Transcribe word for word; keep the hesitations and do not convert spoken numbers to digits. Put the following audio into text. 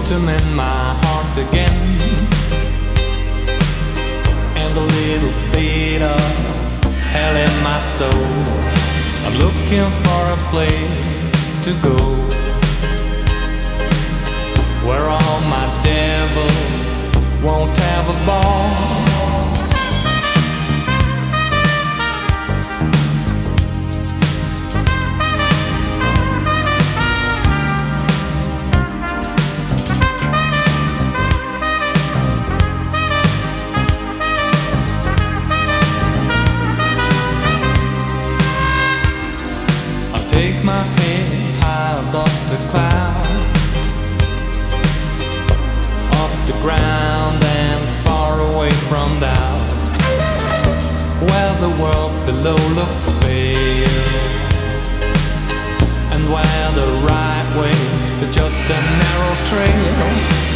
to mend my heart again, and a little bit of hell in my soul. I'm looking for a place to go where all my devils won't have a ball. Take my head high above the clouds, off the ground and far away from doubt, where the world below looks pale, and where the right way is just a narrow trail.